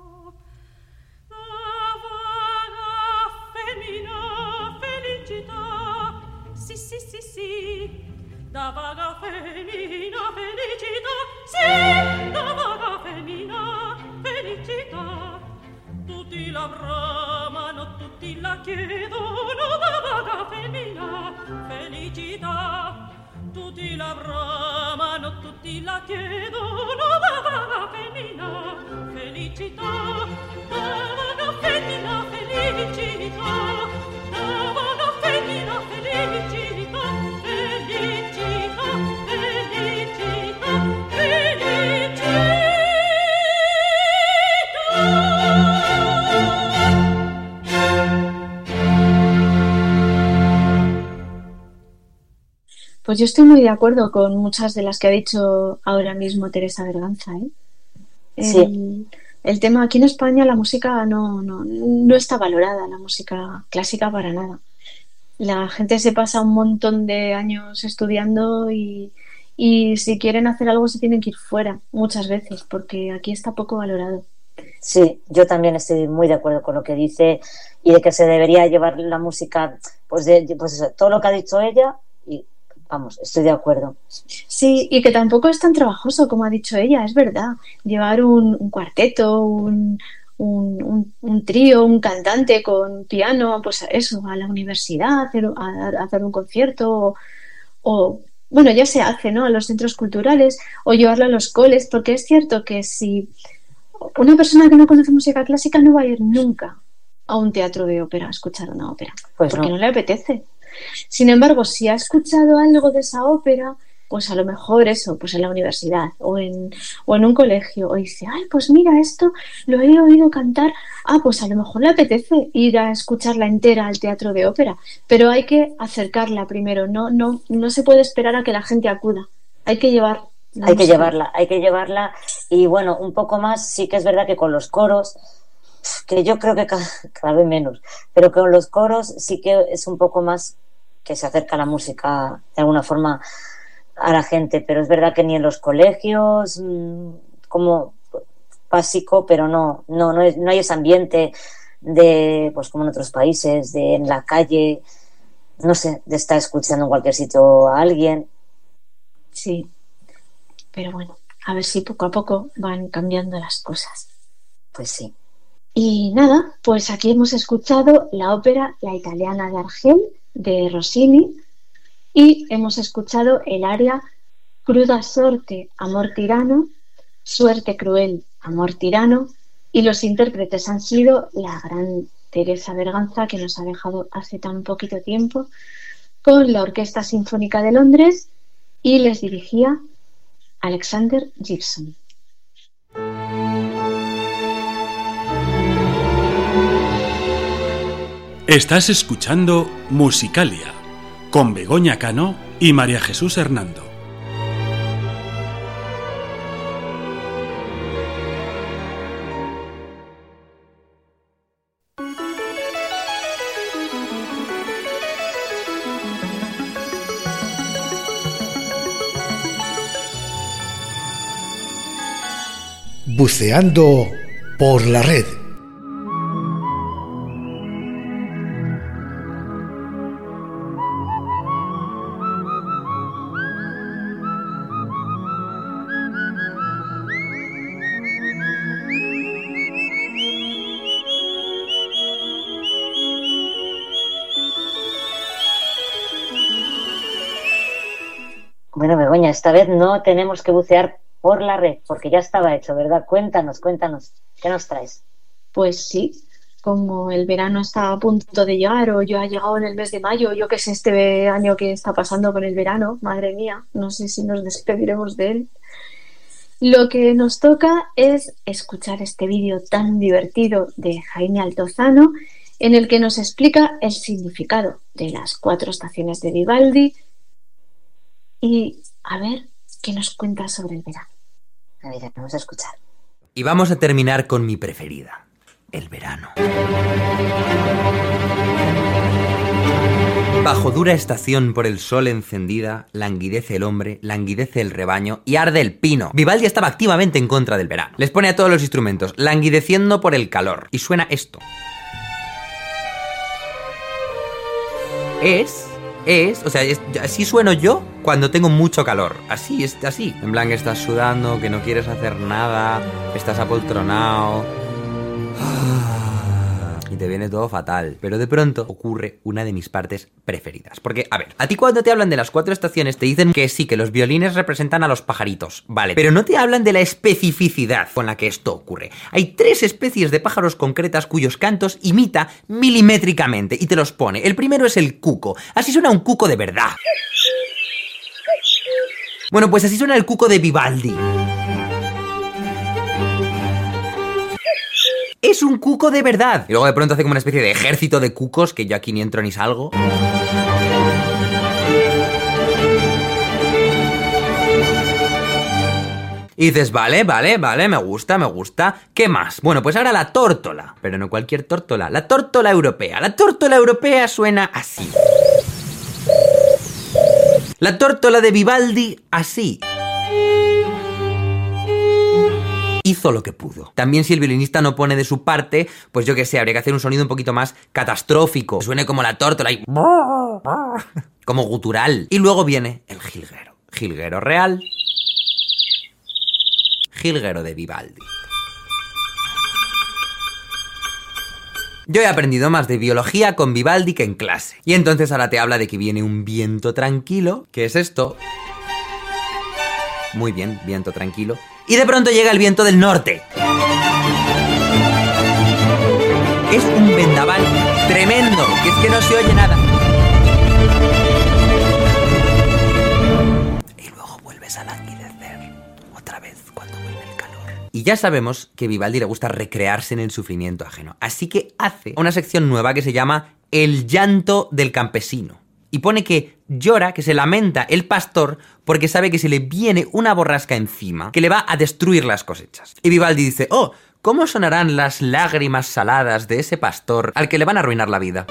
Femmina felicità, sì, sì, sì, sì, da vaga femmina felicità, sì, da vaga femmina felicità. Tutti la bramano, tutti la chiedono, da vaga femmina felicità. Tutti la bramano, tutti la chiedono, da vaga femmina felicità. Da vaga femmina felicità, da vaga femmina felicità, felicità, felicità, felicità. Pues yo estoy muy de acuerdo con muchas de las que ha dicho ahora mismo Teresa Berganza, ¿eh? El, Sí. el tema aquí en España, la música no, no, no está valorada, la música clásica para nada. La gente se pasa un montón de años estudiando y, y si quieren hacer algo se tienen que ir fuera muchas veces porque aquí está poco valorado. Sí, yo también estoy muy de acuerdo con lo que dice y de que se debería llevar la música, pues, de, pues eso, todo lo que ha dicho ella, y vamos, estoy de acuerdo. Sí, y que tampoco es tan trabajoso como ha dicho ella, es verdad. Llevar un, un cuarteto, un, un, un, un trío, un cantante con piano, pues eso, a la universidad, hacer, a, a hacer un concierto o, o, bueno, ya se hace, ¿no? A los centros culturales o llevarlo a los coles, porque es cierto que si una persona que no conoce música clásica no va a ir nunca a un teatro de ópera a escuchar una ópera, Pues porque no. no le apetece. Sin embargo, si ha escuchado algo de esa ópera, pues a lo mejor eso, pues en la universidad o en, o en un colegio, o dice, ay, pues mira, esto lo he oído cantar, ah, pues a lo mejor le apetece ir a escucharla entera al teatro de ópera, pero hay que acercarla primero, no, no, no se puede esperar a que la gente acuda, hay que llevar la Hay que música. llevarla, hay que llevarla y bueno, un poco más, sí que es verdad que con los coros, que yo creo que cada, cada vez menos, pero con los coros sí que es un poco más que se acerca la música de alguna forma a la gente, pero es verdad que ni en los colegios mmm, como básico, pero no, no, no, es, no hay ese ambiente de, pues como en otros países, de en la calle, no sé, de estar escuchando en cualquier sitio a alguien. Sí, pero bueno, a ver si poco a poco van cambiando las cosas. Pues sí. Y nada, pues aquí hemos escuchado la ópera La Italiana de Argel de Rossini y hemos escuchado el aria Cruda sorte, amor tirano, Suerte cruel, amor tirano, y los intérpretes han sido la gran Teresa Berganza, que nos ha dejado hace tan poquito tiempo, con la Orquesta Sinfónica de Londres, y les dirigía Alexander Gibson. Estás escuchando Musicalia con Begoña Cano y María Jesús Hernando. Buceando por la red. Begoña, esta vez no tenemos que bucear por la red, porque ya estaba hecho, ¿verdad? Cuéntanos, cuéntanos, ¿qué nos traes? Pues sí, como el verano está a punto de llegar o yo ha llegado en el mes de mayo, yo qué sé este año que está pasando con el verano, madre mía, no sé si nos despediremos de él. Lo que nos toca es escuchar este vídeo tan divertido de Jaime Altozano en el que nos explica el significado de las cuatro estaciones de Vivaldi y a ver qué nos cuenta sobre el verano. A ver, vamos a escuchar. Y vamos a terminar con mi preferida, el verano. Bajo dura estación por el sol encendida, languidece el hombre, languidece el rebaño y arde el pino. Vivaldi estaba activamente en contra del verano. Les pone a todos los instrumentos, languideciendo por el calor. Y suena esto. Es... Es, o sea, es, así sueno yo cuando tengo mucho calor. Así, es así. En plan que estás sudando, que no quieres hacer nada, estás apoltronado y te viene todo fatal. Pero de pronto ocurre una de mis partes preferidas. Porque, a ver, a ti cuando te hablan de las cuatro estaciones te dicen que sí, que los violines representan a los pajaritos. Vale, pero no te hablan de la especificidad con la que esto ocurre. Hay tres especies de pájaros concretas cuyos cantos imita milimétricamente y te los pone. El primero es el cuco. Así suena un cuco de verdad. Bueno, pues así suena el cuco de Vivaldi. Es un cuco de verdad. Y luego de pronto hace como una especie de ejército de cucos que yo aquí ni entro ni salgo. Y dices, vale, vale, vale, me gusta, me gusta. ¿Qué más? Bueno, pues ahora la tórtola. Pero no cualquier tórtola, la tórtola europea. La tórtola europea suena así. La tórtola de Vivaldi, así. Hizo lo que pudo. También si el violinista no pone de su parte, pues yo que sé, habría que hacer un sonido un poquito más catastrófico. Que suene como la tórtola y... como gutural. Y luego viene el jilguero. Jilguero real. Jilguero de Vivaldi. Yo he aprendido más de biología con Vivaldi que en clase. Y entonces ahora te habla de que viene un viento tranquilo. ¿Qué es esto? Muy bien, viento tranquilo. Y de pronto llega el viento del norte. Es un vendaval tremendo, que es que no se oye nada. Y luego vuelves a languidecer otra vez cuando vuelve el calor. Y ya sabemos que a Vivaldi le gusta recrearse en el sufrimiento ajeno. Así que hace una sección nueva que se llama El llanto del campesino. Y pone que llora, que se lamenta el pastor porque sabe que se le viene una borrasca encima que le va a destruir las cosechas. Y Vivaldi dice, oh, ¿cómo sonarán las lágrimas saladas de ese pastor al que le van a arruinar la vida?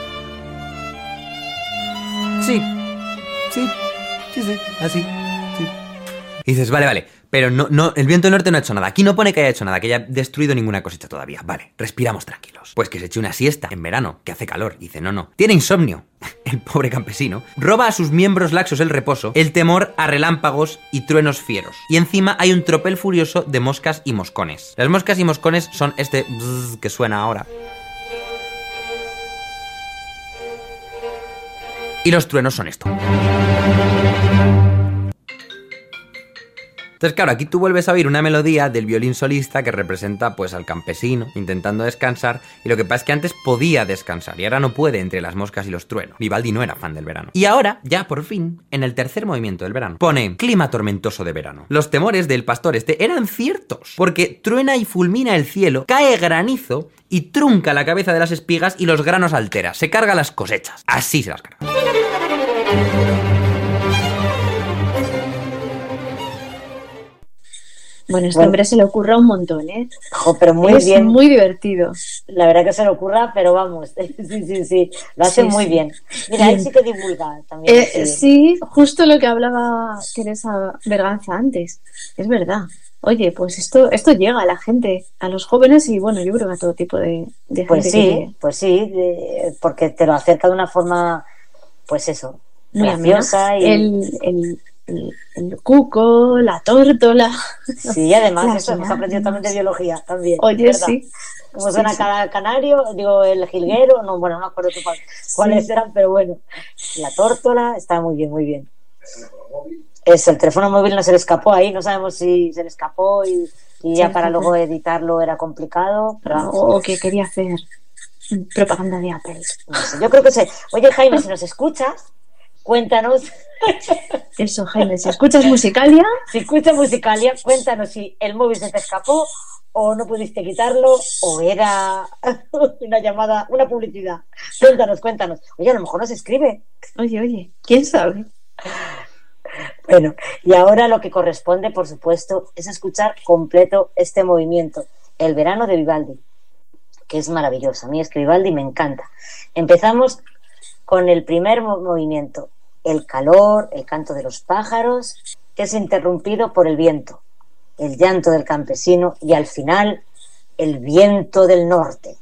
Sí, sí, sí, sí, así, sí. Y dices, vale, vale, pero no, no, el viento del norte no ha hecho nada. Aquí no pone que haya hecho nada, que haya destruido ninguna cosecha todavía. Vale, respiramos tranquilos. Pues que se eche una siesta en verano, que hace calor. Dice, no, no. Tiene insomnio. El pobre campesino. Roba a sus miembros laxos el reposo, el temor a relámpagos y truenos fieros. Y encima hay un tropel furioso de moscas y moscones. Las moscas y moscones son este bzzz que suena ahora. Y los truenos son esto. Entonces, claro, aquí tú vuelves a oír una melodía del violín solista que representa, pues, al campesino intentando descansar, y lo que pasa es que antes podía descansar y ahora no puede entre las moscas y los truenos. Vivaldi no era fan del verano. Y ahora, ya por fin, en el tercer movimiento del verano, pone clima tormentoso de verano. Los temores del pastor este eran ciertos, porque truena y fulmina el cielo, cae granizo y trunca la cabeza de las espigas y los granos altera, se carga las cosechas. Así se las carga. Bueno, este hombre se le ocurra un montón, ¿eh? Jo, pero muy es bien. muy divertido. La verdad que se le ocurra, pero vamos, sí, sí, sí, lo hace Sí, muy sí. bien. Mira, Bien. él sí que divulga también. Eh, sí. sí, justo lo que hablaba Teresa Berganza antes. Es verdad. Oye, pues esto esto llega a la gente, a los jóvenes y bueno, yo creo que a todo tipo de, de Pues gente. sí, que, pues sí, de- porque te lo acerca de una forma, pues eso, muy graciosa amena. y... el, el, el, el cuco, la tórtola. Sí, además las eso, hemos aprendido también de biología también. Oye, ¿verdad? sí. Como Sí, suena sí. cada canario, digo, el jilguero, no, bueno, no me acuerdo cuál- cuáles eran, pero bueno, la tórtola está muy bien, muy bien. Es el teléfono móvil, no se le escapó ahí, no sabemos si se le escapó y, y ya Sí, para sí, luego sí. editarlo era complicado. Pero, O que quería hacer propaganda de Apple. no sé, yo creo que sé. Oye, Jaime, si nos escuchas, cuéntanos. Eso, Jaime, si escuchas Musicalia, Si escuchas Musicalia, cuéntanos si el móvil se te escapó o no pudiste quitarlo o era una llamada, una publicidad. Cuéntanos, cuéntanos. Oye, a lo mejor nos escribe. oye, oye, ¿quién sabe? Bueno, y ahora lo que corresponde, por supuesto, es escuchar completo este movimiento, El verano de Vivaldi, que es maravilloso. A mí es que Vivaldi me encanta. Empezamos con el primer mo- movimiento, el calor, el canto de los pájaros, que es interrumpido por el viento, el llanto del campesino y al final el viento del norte.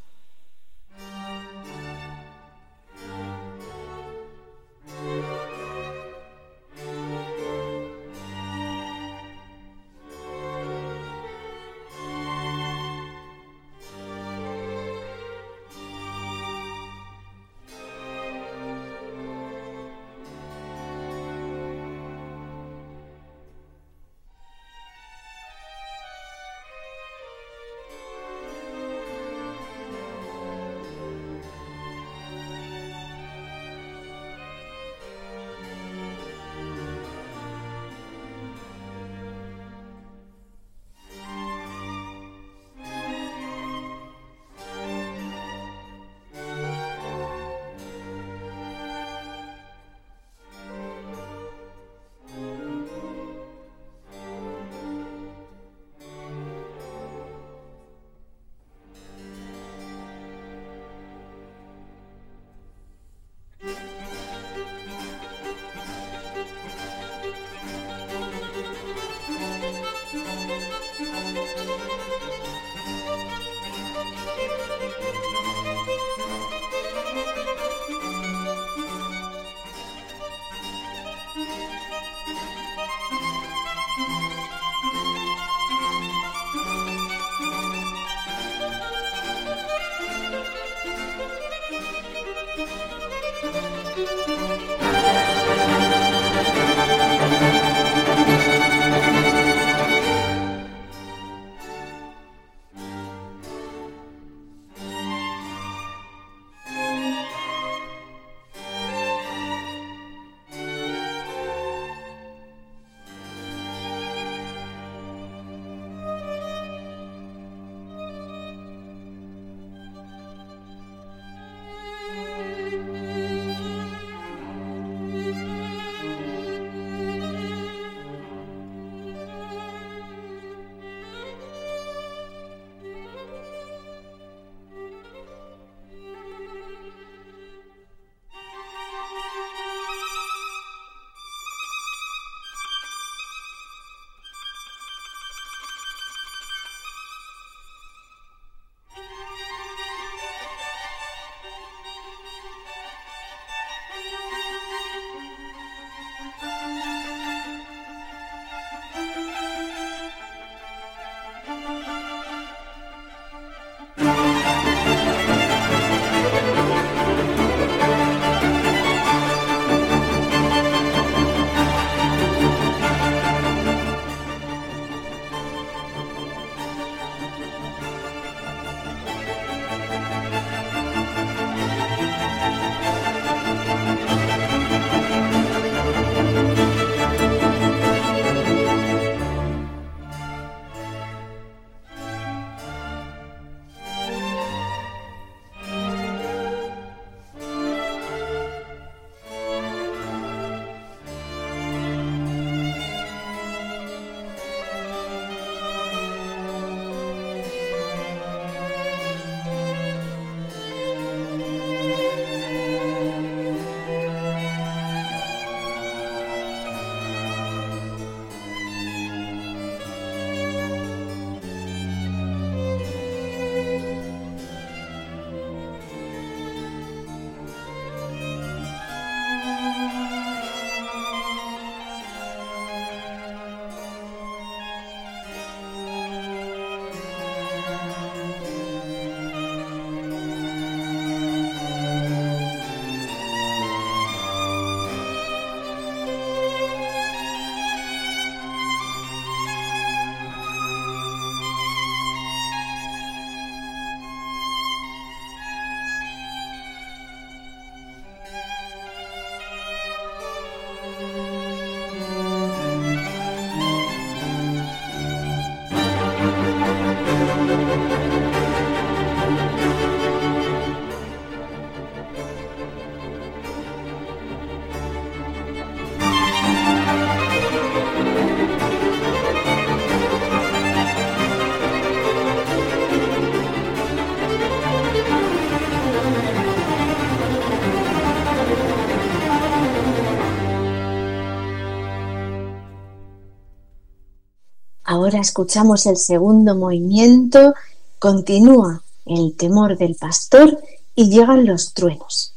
Ahora escuchamos el segundo movimiento, continúa el temor del pastor y llegan los truenos.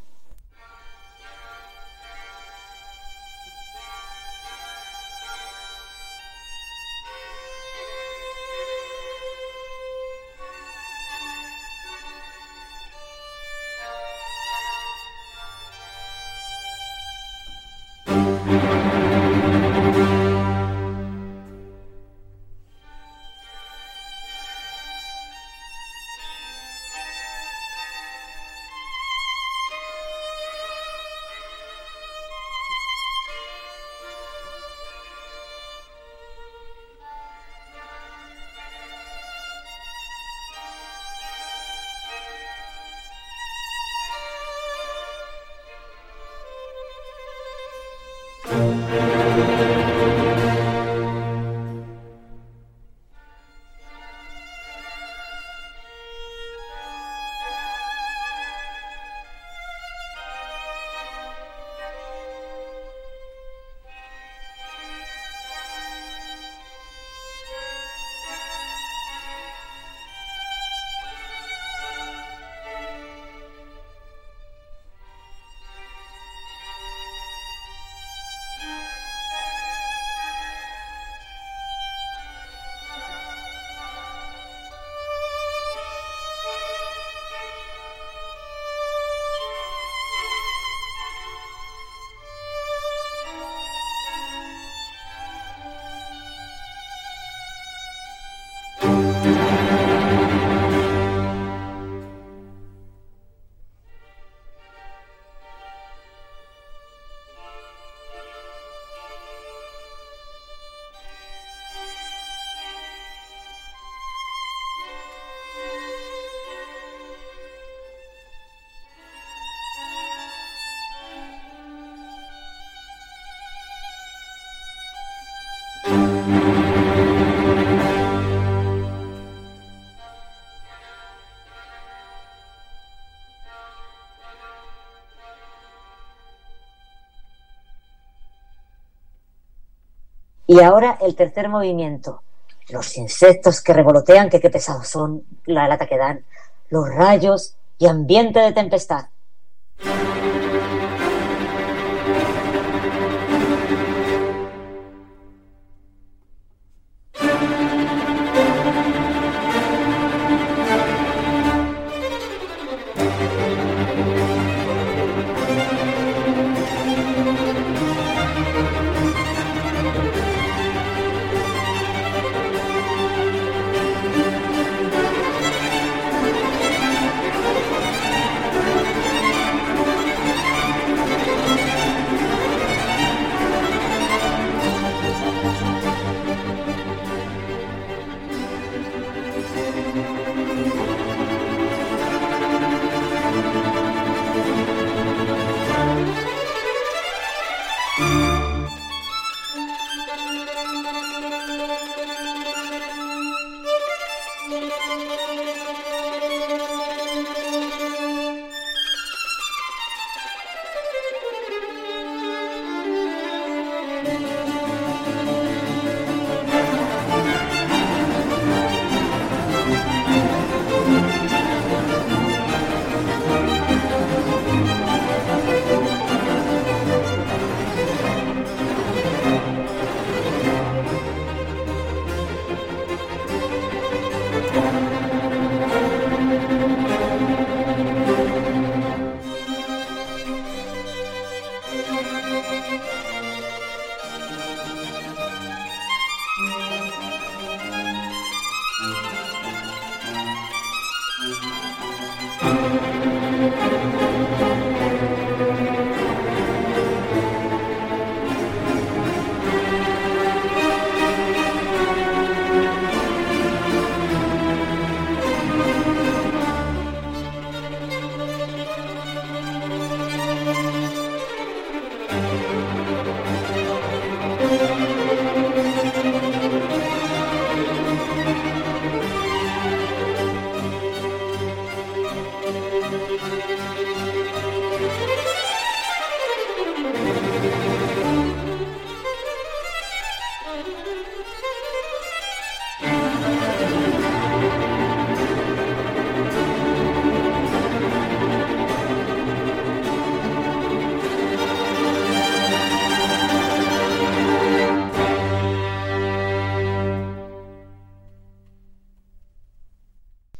Y ahora el tercer movimiento. Los insectos que revolotean, que qué pesados son, la lata que dan, los rayos y ambiente de tempestad.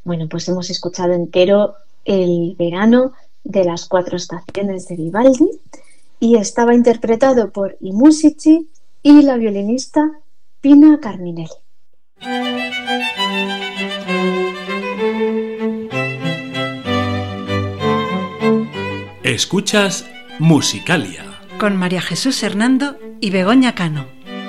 Bueno, pues hemos escuchado entero El verano de las cuatro estaciones de Vivaldi y estaba interpretado por I Musici y la violinista Pina Carminelli. Escuchas Musicalia con María Jesús Hernando y Begoña Cano.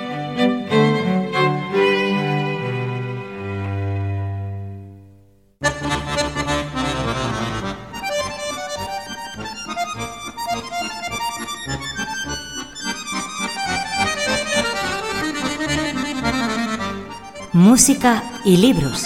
Música y libros.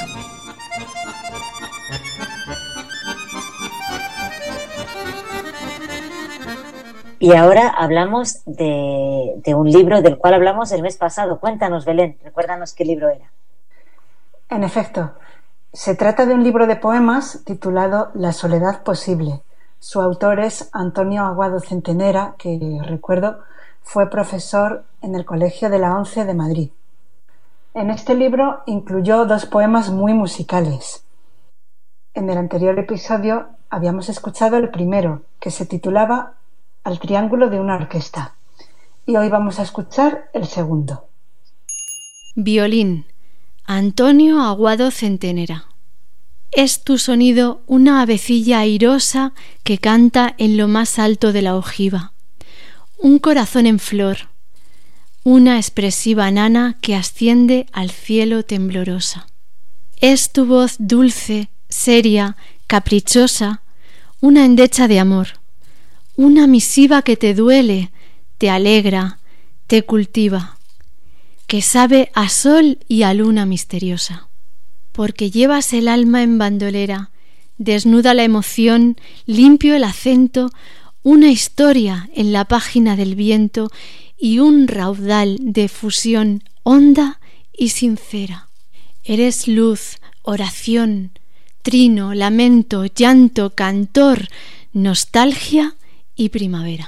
Y ahora hablamos de, de un libro del cual hablamos el mes pasado. Cuéntanos, Belén, recuérdanos qué libro era. En efecto, se trata de un libro de poemas titulado La soledad posible. Su autor es Antonio Aguado Centenera, que, recuerdo, fue profesor en el Colegio de la Once de Madrid. En este libro incluyó dos poemas muy musicales. En el anterior episodio habíamos escuchado el primero, que se titulaba Al triángulo de una orquesta, y hoy vamos a escuchar el segundo. Violín, Antonio Aguado Centenera. Es tu sonido una avecilla airosa que canta en lo más alto de la ojiva, un corazón en flor, una expresiva nana que asciende al cielo temblorosa. Es tu voz dulce, seria, caprichosa, una endecha de amor, una misiva que te duele, te alegra, te cultiva, que sabe a sol y a luna misteriosa. Porque llevas el alma en bandolera, desnuda la emoción, limpio el acento, una historia en la página del viento y un raudal de fusión honda y sincera. Eres luz, oración, trino, lamento, llanto, cantor, nostalgia y primavera.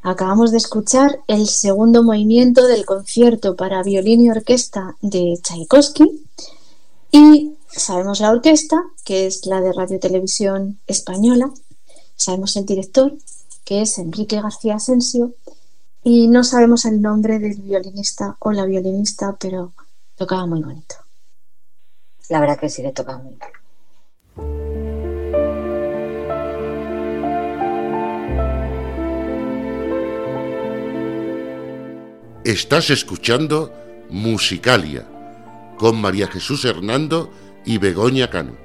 Acabamos de escuchar el segundo movimiento del concierto para violín y orquesta de Tchaikovsky y sabemos la orquesta, que es la de Radio Televisión Española, sabemos el director, que es Enrique García Asensio, y no sabemos el nombre del violinista o la violinista, pero tocaba muy bonito. La verdad que sí le tocaba muy bonito. Estás escuchando Musicalia con María Jesús Hernando y Begoña Cano.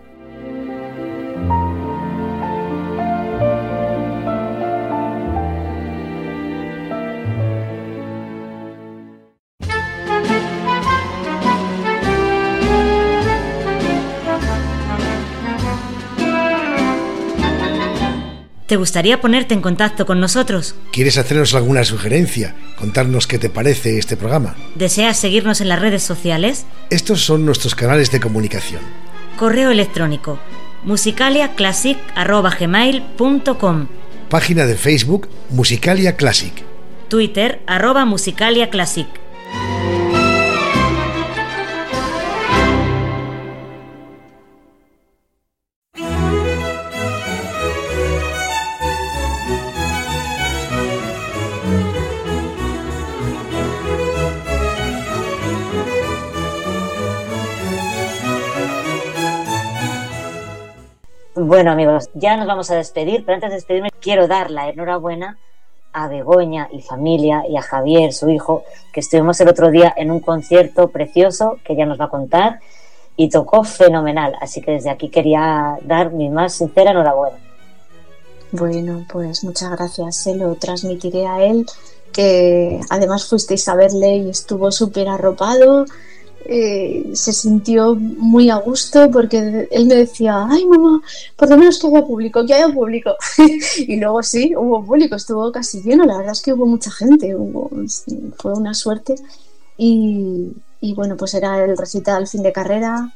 ¿Te gustaría ponerte en contacto con nosotros? ¿Quieres hacernos alguna sugerencia? ¿Contarnos qué te parece este programa? ¿Deseas seguirnos en las redes sociales? Estos son nuestros canales de comunicación. Correo electrónico musicaliaclassic arroba gmail punto com. Página de Facebook Musicalia Classic. Twitter arroba musicaliaclassic. Bueno, amigos, ya nos vamos a despedir, pero antes de despedirme quiero dar la enhorabuena a Begoña y familia y a Javier, su hijo, que estuvimos el otro día en un concierto precioso que ya nos va a contar y tocó fenomenal, así que desde aquí quería dar mi más sincera enhorabuena. Bueno, pues muchas gracias, se lo transmitiré a él, que además fuisteis a verle y estuvo súper arropado. Eh, se sintió muy a gusto porque él me decía, ay mamá, por lo menos que haya público, que haya público. Y luego sí, hubo público, estuvo casi lleno, la verdad es que hubo mucha gente, hubo, fue una suerte. Y, y bueno, pues era el recital fin de carrera,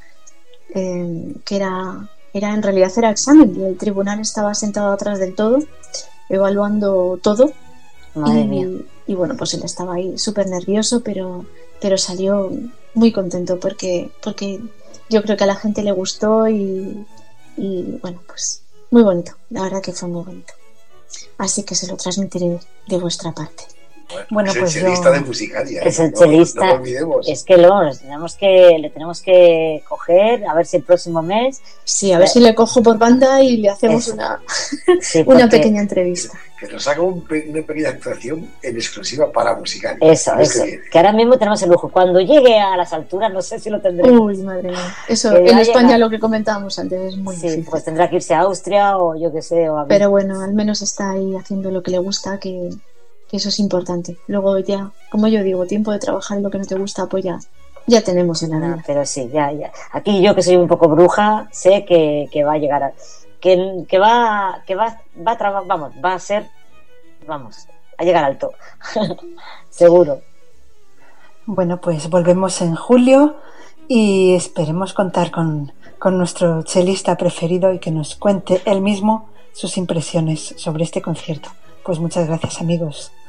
eh, que era, era en realidad era examen y el tribunal estaba sentado atrás del todo, evaluando todo. Madre y, mía. Y bueno, pues él estaba ahí súper nervioso, pero, pero salió muy contento porque, porque yo creo que a la gente le gustó y, y bueno, pues muy bonito, la verdad que fue muy bonito. Así que se lo transmitiré de vuestra parte. Bueno, es pues el chelista yo- de Musicalia, Es ¿eh? el No- chelista. no lo olvidemos. Es que lo nos tenemos que, le tenemos que coger, a ver si el próximo mes. Sí, a ver si le cojo por banda y le hacemos Eso. una, Sí, una porque- pequeña entrevista. Que nos haga un pe- una pequeña actuación en exclusiva para Musicalia. Eso, El mes que eso. viene. Que ahora mismo tenemos el lujo. Cuando llegue a las alturas, no sé si lo tendremos. Uy, madre mía. Eso, Que en ya España llega. lo que comentábamos antes es muy Sí, difícil. pues tendrá que irse a Austria o yo qué sé. O a Pero bueno, al menos está ahí haciendo lo que le gusta, que, que eso es importante. Luego ya, como yo digo, tiempo de trabajar en lo que no te gusta, pues ya, ya tenemos en la No, vida. pero sí, ya, ya. Aquí yo que soy un poco bruja, sé que, que va a llegar a, que, que va, que va, va a trabajar, vamos, va a ser, vamos, a llegar alto. Seguro. Bueno, pues volvemos en julio y esperemos contar con, con nuestro chelista preferido y que nos cuente él mismo sus impresiones sobre este concierto. Pues muchas gracias, amigos.